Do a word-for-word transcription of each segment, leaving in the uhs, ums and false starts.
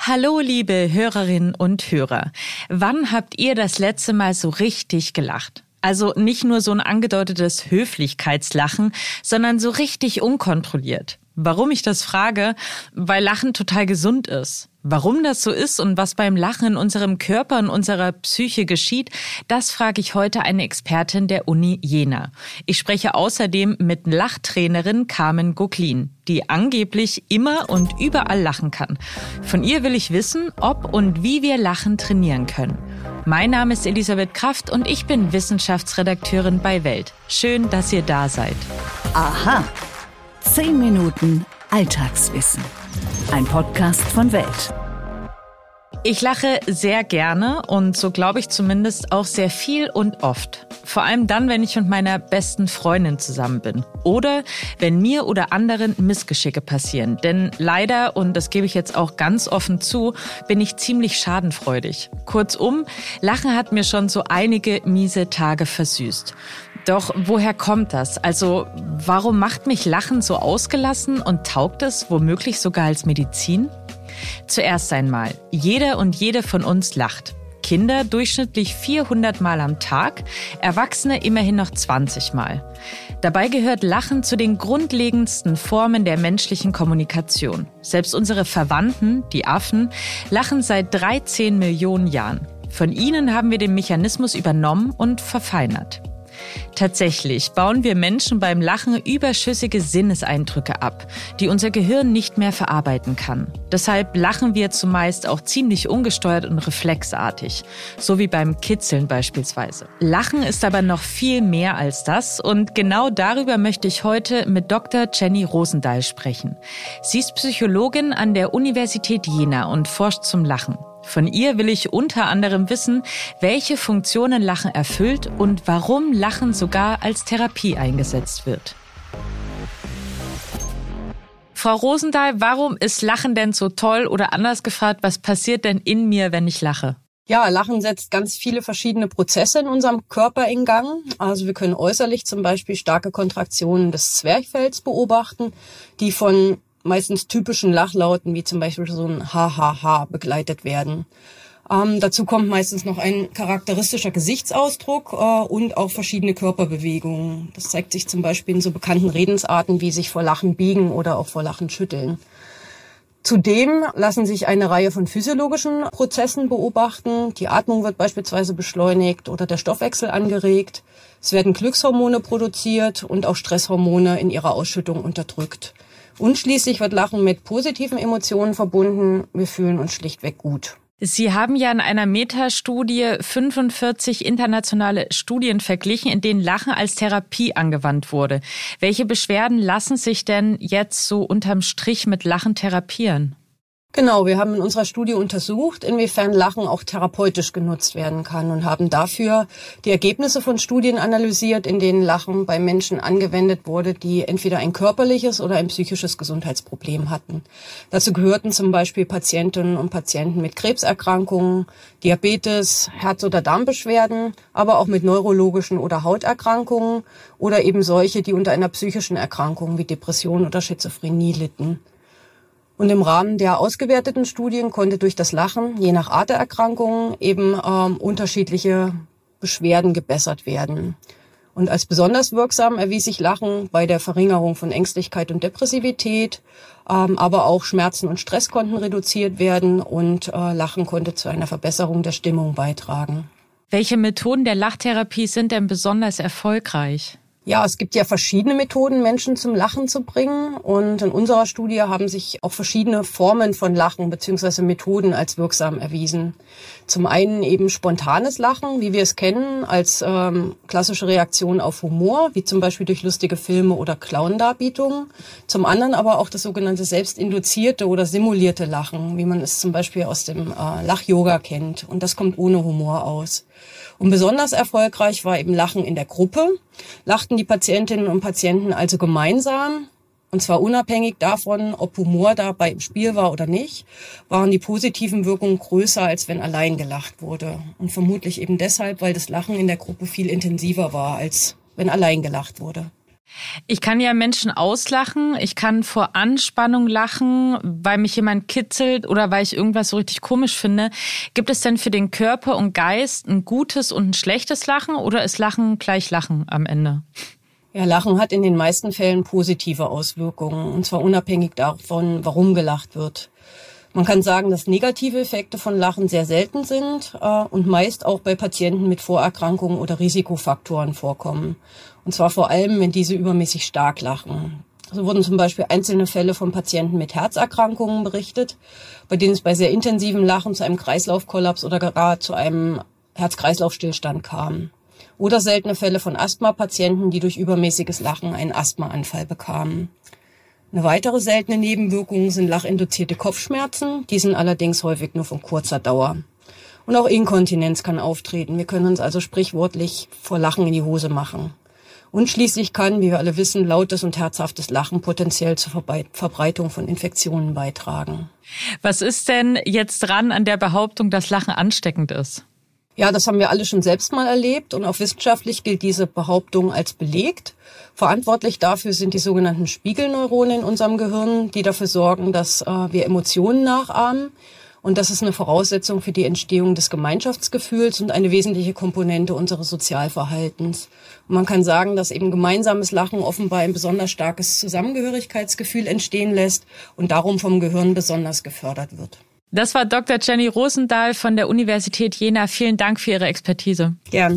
Hallo, liebe Hörerinnen und Hörer. Wann habt ihr das letzte Mal so richtig gelacht? Also nicht nur so ein angedeutetes Höflichkeitslachen, sondern so richtig unkontrolliert. Warum ich das frage? Weil Lachen total gesund ist. Warum das so ist und was beim Lachen in unserem Körper und unserer Psyche geschieht, das frage ich heute eine Expertin der Uni Jena. Ich spreche außerdem mit Lachtrainerin Carmen Goglin, die angeblich immer und überall lachen kann. Von ihr will ich wissen, ob und wie wir Lachen trainieren können. Mein Name ist Elisabeth Kraft und ich bin Wissenschaftsredakteurin bei Welt. Schön, dass ihr da seid. Aha. Zehn Minuten Alltagswissen. Ein Podcast von Welt. Ich lache sehr gerne und so glaube ich zumindest auch sehr viel und oft. Vor allem dann, wenn ich mit meiner besten Freundin zusammen bin. Oder wenn mir oder anderen Missgeschicke passieren. Denn leider, und das gebe ich jetzt auch ganz offen zu, bin ich ziemlich schadenfreudig. Kurzum, Lachen hat mir schon so einige miese Tage versüßt. Doch woher kommt das? Also warum macht mich Lachen so ausgelassen und taugt es womöglich sogar als Medizin? Zuerst einmal, jeder und jede von uns lacht. Kinder durchschnittlich vierhundert Mal am Tag, Erwachsene immerhin noch zwanzig Mal. Dabei gehört Lachen zu den grundlegendsten Formen der menschlichen Kommunikation. Selbst unsere Verwandten, die Affen, lachen seit dreizehn Millionen Jahren. Von ihnen haben wir den Mechanismus übernommen und verfeinert. Tatsächlich bauen wir Menschen beim Lachen überschüssige Sinneseindrücke ab, die unser Gehirn nicht mehr verarbeiten kann. Deshalb lachen wir zumeist auch ziemlich ungesteuert und reflexartig, so wie beim Kitzeln beispielsweise. Lachen ist aber noch viel mehr als das und genau darüber möchte ich heute mit Doktor Jenny Rosendahl sprechen. Sie ist Psychologin an der Universität Jena und forscht zum Lachen. Von ihr will ich unter anderem wissen, welche Funktionen Lachen erfüllt und warum Lachen sogar als Therapie eingesetzt wird. Frau Rosendahl, warum ist Lachen denn so toll? Oder anders gefragt, was passiert denn in mir, wenn ich lache? Ja, Lachen setzt ganz viele verschiedene Prozesse in unserem Körper in Gang. Also wir können äußerlich zum Beispiel starke Kontraktionen des Zwerchfells beobachten, die von meistens typischen Lachlauten, wie zum Beispiel so ein Ha-Ha-Ha, begleitet werden. Ähm, dazu kommt meistens noch ein charakteristischer Gesichtsausdruck äh, und auch verschiedene Körperbewegungen. Das zeigt sich zum Beispiel in so bekannten Redensarten wie sich vor Lachen biegen oder auch vor Lachen schütteln. Zudem lassen sich eine Reihe von physiologischen Prozessen beobachten. Die Atmung wird beispielsweise beschleunigt oder der Stoffwechsel angeregt. Es werden Glückshormone produziert und auch Stresshormone in ihrer Ausschüttung unterdrückt. Und schließlich wird Lachen mit positiven Emotionen verbunden. Wir fühlen uns schlichtweg gut. Sie haben ja in einer Metastudie fünfundvierzig internationale Studien verglichen, in denen Lachen als Therapie angewandt wurde. Welche Beschwerden lassen sich denn jetzt so unterm Strich mit Lachen therapieren? Genau, wir haben in unserer Studie untersucht, inwiefern Lachen auch therapeutisch genutzt werden kann und haben dafür die Ergebnisse von Studien analysiert, in denen Lachen bei Menschen angewendet wurde, die entweder ein körperliches oder ein psychisches Gesundheitsproblem hatten. Dazu gehörten zum Beispiel Patientinnen und Patienten mit Krebserkrankungen, Diabetes, Herz- oder Darmbeschwerden, aber auch mit neurologischen oder Hauterkrankungen oder eben solche, die unter einer psychischen Erkrankung wie Depression oder Schizophrenie litten. Und im Rahmen der ausgewerteten Studien konnte durch das Lachen, je nach Art der Erkrankungen, eben ähm, unterschiedliche Beschwerden gebessert werden. Und als besonders wirksam erwies sich Lachen bei der Verringerung von Ängstlichkeit und Depressivität, ähm, aber auch Schmerzen und Stress konnten reduziert werden und äh, Lachen konnte zu einer Verbesserung der Stimmung beitragen. Welche Methoden der Lachtherapie sind denn besonders erfolgreich? Ja, es gibt ja verschiedene Methoden, Menschen zum Lachen zu bringen. Und in unserer Studie haben sich auch verschiedene Formen von Lachen bzw. Methoden als wirksam erwiesen. Zum einen eben spontanes Lachen, wie wir es kennen, als ähm, klassische Reaktion auf Humor, wie zum Beispiel durch lustige Filme oder Clown-Darbietungen. Zum anderen aber auch das sogenannte selbstinduzierte oder simulierte Lachen, wie man es zum Beispiel aus dem äh, Lach-Yoga kennt. Und das kommt ohne Humor aus. Und besonders erfolgreich war eben Lachen in der Gruppe. Lachten die Patientinnen und Patienten also gemeinsam, und zwar unabhängig davon, ob Humor dabei im Spiel war oder nicht, waren die positiven Wirkungen größer, als wenn allein gelacht wurde. Und vermutlich eben deshalb, weil das Lachen in der Gruppe viel intensiver war, als wenn allein gelacht wurde. Ich kann ja Menschen auslachen, ich kann vor Anspannung lachen, weil mich jemand kitzelt oder weil ich irgendwas so richtig komisch finde. Gibt es denn für den Körper und Geist ein gutes und ein schlechtes Lachen oder ist Lachen gleich Lachen am Ende? Ja, Lachen hat in den meisten Fällen positive Auswirkungen, und zwar unabhängig davon, warum gelacht wird. Man kann sagen, dass negative Effekte von Lachen sehr selten sind äh, und meist auch bei Patienten mit Vorerkrankungen oder Risikofaktoren vorkommen. Und zwar vor allem, wenn diese übermäßig stark lachen. So wurden zum Beispiel einzelne Fälle von Patienten mit Herzerkrankungen berichtet, bei denen es bei sehr intensivem Lachen zu einem Kreislaufkollaps oder gar zu einem Herz-Kreislauf-Stillstand kam. Oder seltene Fälle von Asthma-Patienten, die durch übermäßiges Lachen einen Asthmaanfall bekamen. Eine weitere seltene Nebenwirkung sind lachinduzierte Kopfschmerzen. Die sind allerdings häufig nur von kurzer Dauer. Und auch Inkontinenz kann auftreten. Wir können uns also sprichwörtlich vor Lachen in die Hose machen. Und schließlich kann, wie wir alle wissen, lautes und herzhaftes Lachen potenziell zur Verbreitung von Infektionen beitragen. Was ist denn jetzt dran an der Behauptung, dass Lachen ansteckend ist? Ja, das haben wir alle schon selbst mal erlebt und auch wissenschaftlich gilt diese Behauptung als belegt. Verantwortlich dafür sind die sogenannten Spiegelneuronen in unserem Gehirn, die dafür sorgen, dass äh, wir Emotionen nachahmen. Und das ist eine Voraussetzung für die Entstehung des Gemeinschaftsgefühls und eine wesentliche Komponente unseres Sozialverhaltens. Und man kann sagen, dass eben gemeinsames Lachen offenbar ein besonders starkes Zusammengehörigkeitsgefühl entstehen lässt und darum vom Gehirn besonders gefördert wird. Das war Doktor Jenny Rosendahl von der Universität Jena. Vielen Dank für Ihre Expertise. Gern.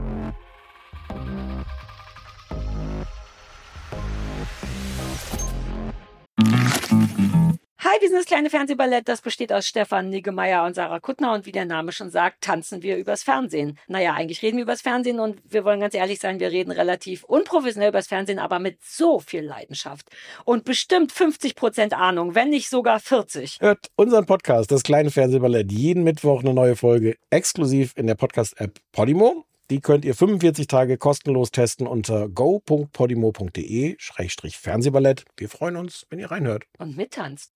Hi, wir sind das kleine Fernsehballett. Das besteht aus Stefan Niggemeier und Sarah Kuttner. Und wie der Name schon sagt, tanzen wir übers Fernsehen. Naja, eigentlich reden wir übers Fernsehen und wir wollen ganz ehrlich sein, wir reden relativ unprofessionell übers Fernsehen, aber mit so viel Leidenschaft. Und bestimmt fünfzig Prozent Ahnung, wenn nicht sogar vierzig. Hört unseren Podcast, das kleine Fernsehballett, jeden Mittwoch eine neue Folge, exklusiv in der Podcast-App Podimo. Die könnt ihr fünfundvierzig Tage kostenlos testen unter go punkt podimo punkt de Schrägstrich Fernsehballett. Wir freuen uns, wenn ihr reinhört. Und mittanzt.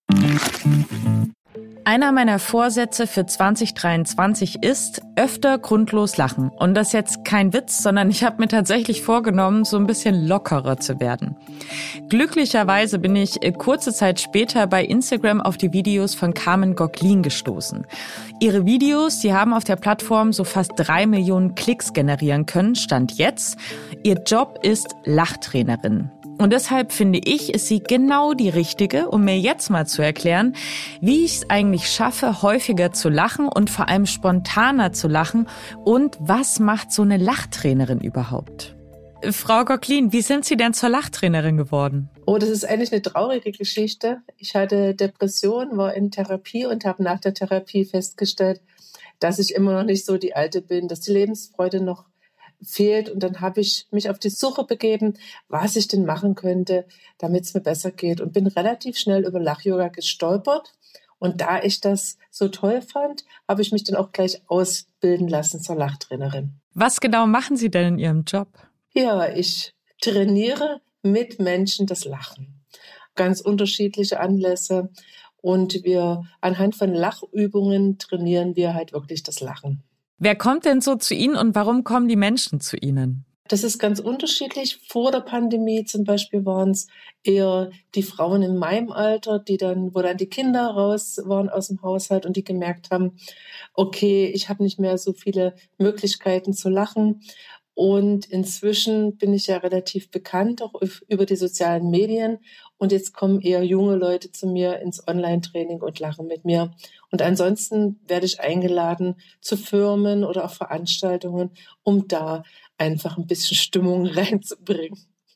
Einer meiner Vorsätze für zwanzig dreiundzwanzig ist, öfter grundlos lachen. Und das ist jetzt kein Witz, sondern ich habe mir tatsächlich vorgenommen, so ein bisschen lockerer zu werden. Glücklicherweise bin ich kurze Zeit später bei Instagram auf die Videos von Carmen Gocklin gestoßen. Ihre Videos, die haben auf der Plattform so fast drei Millionen Klicks generieren können, Stand jetzt. Ihr Job ist Lachtrainerin. Und deshalb finde ich, ist sie genau die Richtige, um mir jetzt mal zu erklären, wie ich es eigentlich schaffe, häufiger zu lachen und vor allem spontaner zu lachen und was macht so eine Lachtrainerin überhaupt? Frau Gocklin, wie sind Sie denn zur Lachtrainerin geworden? Oh, das ist eigentlich eine traurige Geschichte. Ich hatte Depression, war in Therapie und habe nach der Therapie festgestellt, dass ich immer noch nicht so die Alte bin, dass die Lebensfreude noch fehlt. Und dann habe ich mich auf die Suche begeben, was ich denn machen könnte, damit es mir besser geht. Und bin relativ schnell über Lach-Yoga gestolpert. Und da ich das so toll fand, habe ich mich dann auch gleich ausbilden lassen zur Lachtrainerin. Was genau machen Sie denn in Ihrem Job? Ja, ich trainiere mit Menschen das Lachen. Ganz unterschiedliche Anlässe. Und wir anhand von Lachübungen trainieren wir halt wirklich das Lachen. Wer kommt denn so zu Ihnen und warum kommen die Menschen zu Ihnen? Das ist ganz unterschiedlich. Vor der Pandemie zum Beispiel waren es eher die Frauen in meinem Alter, die dann, wo dann die Kinder raus waren aus dem Haushalt und die gemerkt haben, okay, ich habe nicht mehr so viele Möglichkeiten zu lachen. Und inzwischen bin ich ja relativ bekannt, auch über die sozialen Medien. Und jetzt kommen eher junge Leute zu mir ins Online-Training und lachen mit mir. Und ansonsten werde ich eingeladen zu Firmen oder auch Veranstaltungen, um da einfach ein bisschen Stimmung reinzubringen.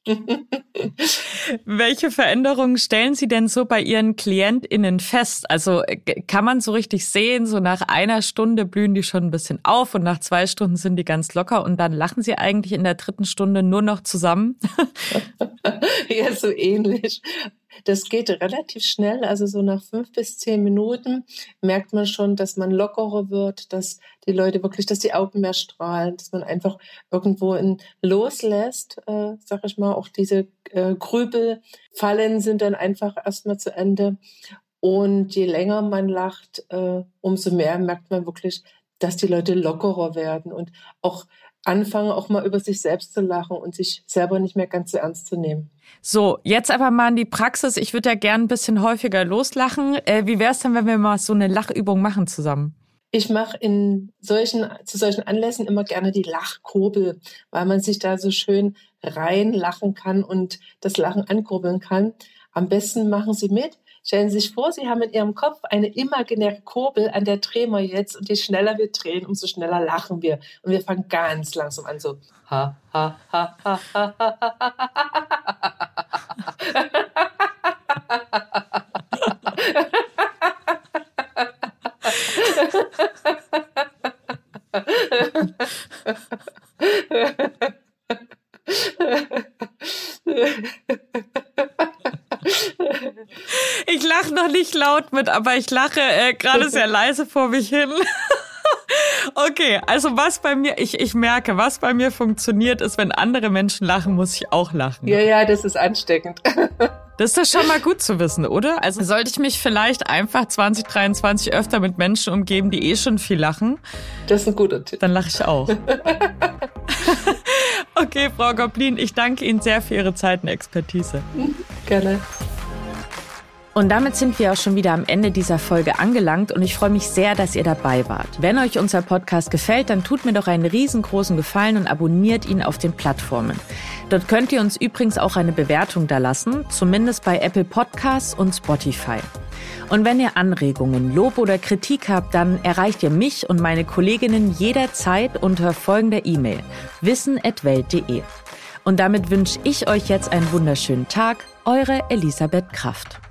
Welche Veränderungen stellen Sie denn so bei Ihren KlientInnen fest? Also kann man so richtig sehen, so nach einer Stunde blühen die schon ein bisschen auf und nach zwei Stunden sind die ganz locker und dann lachen sie eigentlich in der dritten Stunde nur noch zusammen? Ja, so ähnlich. Das geht relativ schnell, also so nach fünf bis zehn Minuten merkt man schon, dass man lockerer wird, dass die Leute wirklich, dass die Augen mehr strahlen, dass man einfach irgendwo in loslässt, äh, sag ich mal, auch diese äh, Grübelfallen sind dann einfach erstmal zu Ende. Und je länger man lacht, äh, umso mehr merkt man wirklich, dass die Leute lockerer werden und auch anfangen, auch mal über sich selbst zu lachen und sich selber nicht mehr ganz so ernst zu nehmen. So, jetzt aber mal in die Praxis. Ich würde ja gern ein bisschen häufiger loslachen. Äh, wie wäre es denn, wenn wir mal so eine Lachübung machen zusammen? Ich mache in solchen, zu solchen Anlässen immer gerne die Lachkurbel, weil man sich da so schön reinlachen kann und das Lachen ankurbeln kann. Am besten machen Sie mit. Stellen Sie sich vor, Sie haben in Ihrem Kopf eine imaginäre Kurbel, an der drehen wir jetzt. Und je schneller wir drehen, umso schneller lachen wir. Und wir fangen ganz langsam an, so ha, ha, ha, ha, ha, ha, ha, Ich lache noch nicht laut mit, aber ich lache äh, gerade sehr leise vor mich hin. Okay, also was bei mir, ich, ich merke, was bei mir funktioniert, ist, wenn andere Menschen lachen, muss ich auch lachen. Ja, ja, das ist ansteckend. Das ist doch schon mal gut zu wissen, oder? Also sollte ich mich vielleicht einfach zwanzig dreiundzwanzig öfter mit Menschen umgeben, die eh schon viel lachen? Das ist ein guter Tipp. Dann lache ich auch. Okay, Frau Goblin, ich danke Ihnen sehr für Ihre Zeit und Expertise. Gerne. Und damit sind wir auch schon wieder am Ende dieser Folge angelangt und ich freue mich sehr, dass ihr dabei wart. Wenn euch unser Podcast gefällt, dann tut mir doch einen riesengroßen Gefallen und abonniert ihn auf den Plattformen. Dort könnt ihr uns übrigens auch eine Bewertung dalassen, zumindest bei Apple Podcasts und Spotify. Und wenn ihr Anregungen, Lob oder Kritik habt, dann erreicht ihr mich und meine Kolleginnen jederzeit unter folgender E-Mail: wissen at welt punkt de. Und damit wünsche ich euch jetzt einen wunderschönen Tag. Eure Elisabeth Kraft.